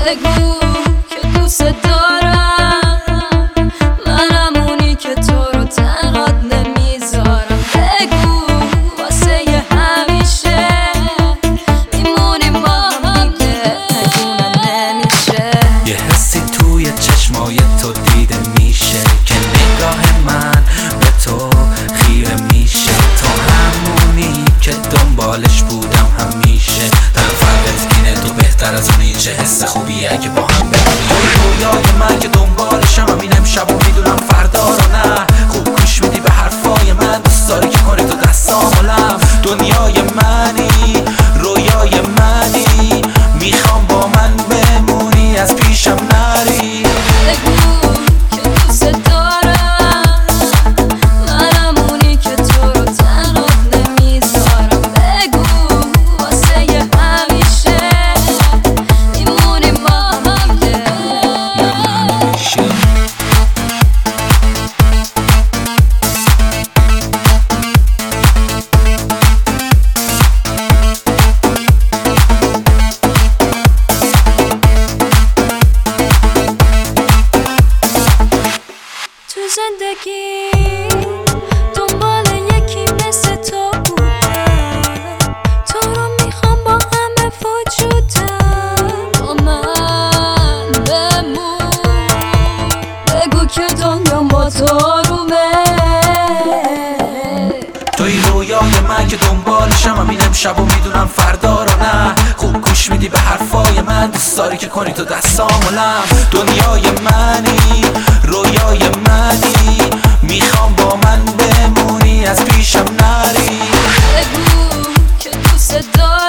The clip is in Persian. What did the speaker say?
بگو که دوست دارم، منم اونی که تو رو تنهات نمیذارم. بگو واسه همیشه میمونیم با هم که تکونم نمیشه. یه حسی توی چشمای تو دیده میشه که نگاه من به تو خیره میشه. تو همونی که دنبالش بودم همیشه. تن فرقت اینه، تو بهتر از اونی. چه حس خوبیه اگه با هم بمونی. رویای من که دنبالشم همین امشب و میدونم فردا رو نه. خوب گوش میدی به حرفای من، دوست داری که کنی تو دستامولم. دنیای منی، رویای منی، میخوام با من بمونی، از پیشم نری. بگو که دوست دارم، منم اونی که تو رو تنهات نمیذارم. بگو واسه همیشه میمونیم با هم که تو زندگی دنبال یکی مثل تو بودم. تو رو میخوام با همه وجودم. با من بمون، بگو که دنیام با تو آرومه. توی رویای من که دنبالشم همین امشب و میدونم فردا رو نه. خوب گوش میدی به حرفای من، دوست داری که کنی تو دستامولم. دنیای منی، رویای منی، میخوام با من بمونی، از پیشم نری. بگو که دوست دارم،